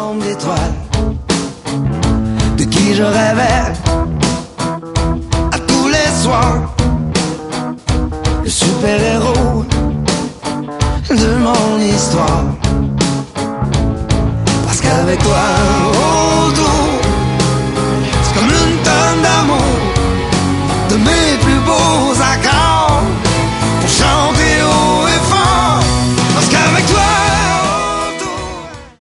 ensemble d'étoiles, de qui je rêvais à tous les soirs, le super-héros de mon histoire. Parce qu'avec toi